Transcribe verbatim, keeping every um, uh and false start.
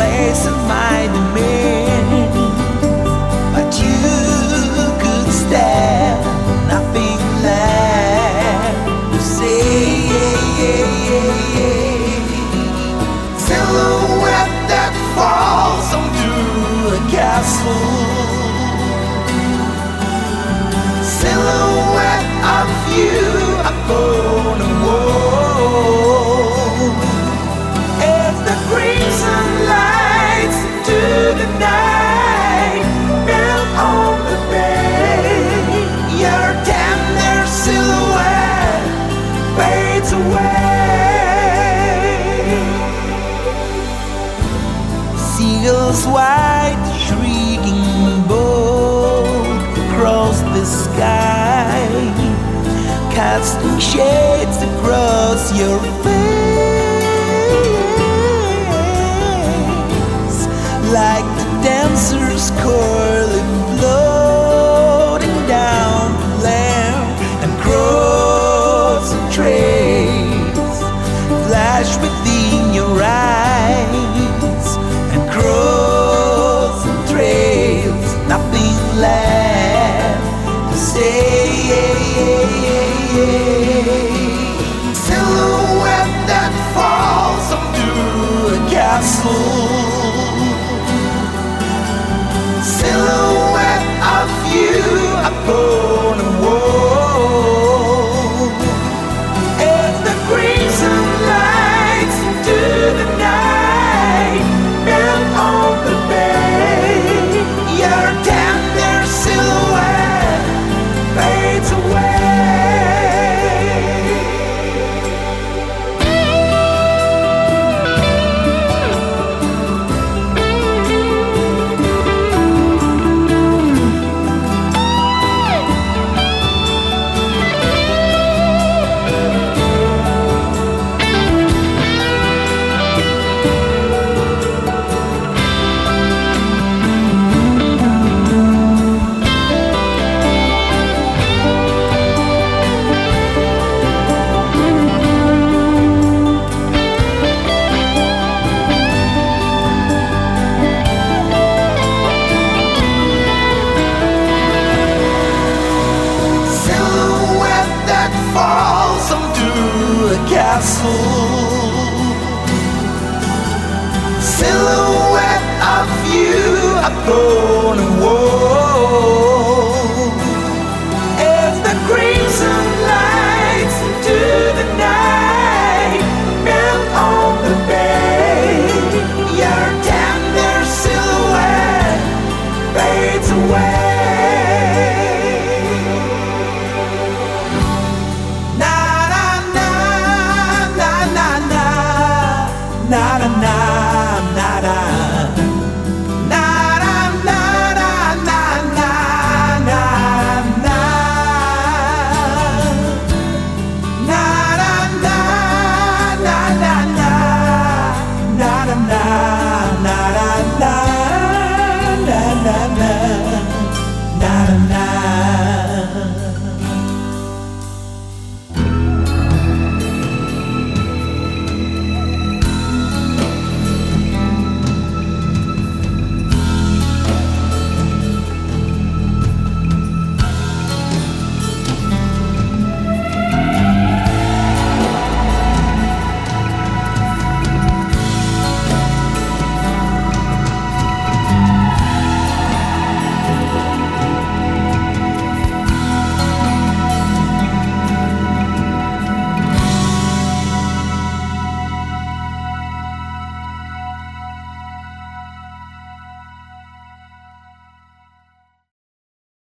place in my domain, but you could stand nothing left to say. Silhouette that falls onto a castle, silhouette of you upon a wall. As the crimson lights into the night melt on the bay, your tender silhouette fades away. Seagulls white shrieking bold across the sky, casting shades across your face, like the dancer's coil floating down the land, and cross and trace flash within your eyes, and cross and trails, nothing left to say. Silhouette that falls onto a castle, silhouette of you upon a wall. As the crimson lights into the night melt on the bay, your tender silhouette fades away. Falls onto a castle, silhouette of you upon a wall.